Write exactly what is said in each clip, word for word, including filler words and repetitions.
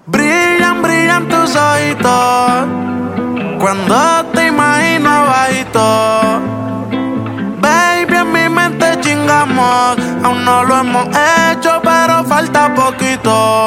Brillan, brillan tus ojitos cuando te imagino bajito. Baby, en mi mente chingamos. Aún no lo hemos hecho, pero falta poquito.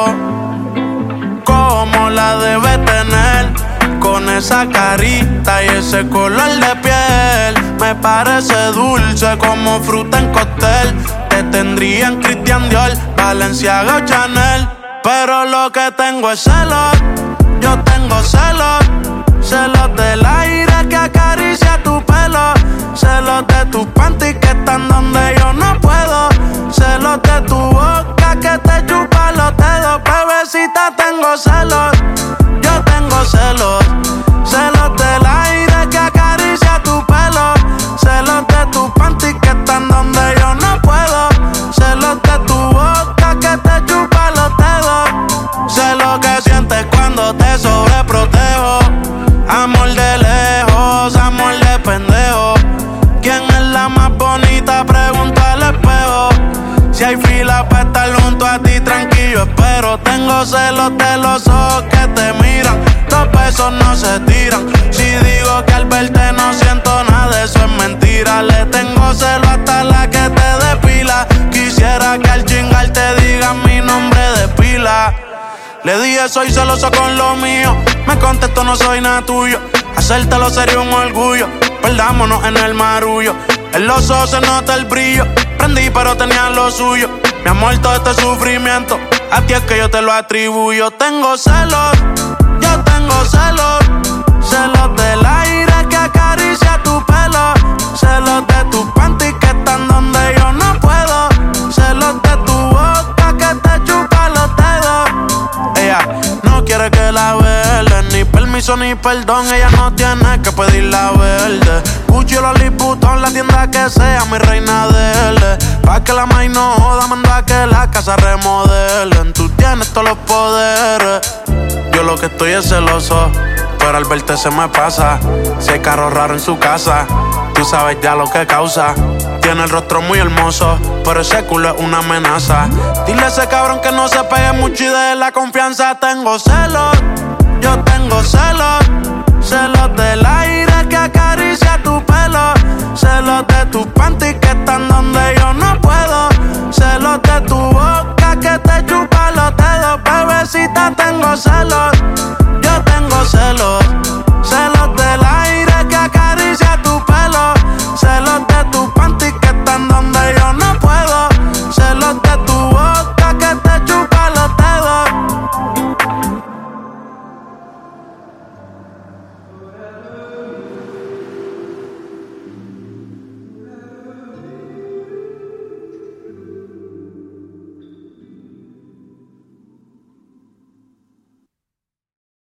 Como la debe tener, con esa carita y ese color de piel. Me parece dulce como fruta en cóctel. Te tendría en Christian Dior, Balenciaga o Chanel. Pero lo que tengo es celos, yo tengo celos. Celos del aire que acaricia tu pelo. Celos de tus panties que están donde yo no puedo. Celos de tu boca que te chupa los dedos. Bebecita, tengo celos, yo tengo celos. Celos del aire que acaricia tu pelo. Celos de tus panties que están donde yo no puedo. Celos de tu boca que te chupa los dedos. Sé lo que sientes cuando te sobreprotejo. Amor de lejos, amor de pendejo. ¿Quién es la más bonita? Pregunta al espejo. Si hay fila para estar junto a ti, tranquilo espero. Tengo celos de los ojos que te miran. Los besos no se tiran. Si digo que al verte no siento nada, eso es mentira. Le tengo celos hasta la que te depila. Quisiera que al chingar te digan mi nombre de pila. Le dije soy celoso con lo mío. Me contestó no soy nada tuyo. Hacértelo sería un orgullo. Perdámonos en el marullo. En los ojos se nota el brillo. Prendí pero tenía lo suyo. Mi amor, todo este sufrimiento a ti es que yo te lo atribuyo. Tengo celos, yo tengo celos. Celos del aire que acaricia tu pelo. Celos de tus panties que están donde yo no puedo. Celos de tu boca que te chupa los dedos. Ella no quiere que la vele, ni permiso ni perdón. Ella no tiene que pedir la verde. Gucci o los Liputón, la tienda que sea, mi reina dele. Pa' que la maíz no joda, mando a que la casa remodelen. Tú tienes todos los poderes. Yo lo que estoy es celoso, pero al verte se me pasa. Si hay carro raro en su casa, tú sabes ya lo que causa. Tiene el rostro muy hermoso, pero ese culo es una amenaza. Dile a ese cabrón que no se pegue mucho y de la confianza. Tengo celos, yo tengo celos. Celos del aire que acaricia tu pelo. Celos de tus panties que están donde yo no puedo. Celos de tu boca que te chupa los dedos. Bebecita, tengo celos, yo tengo celos.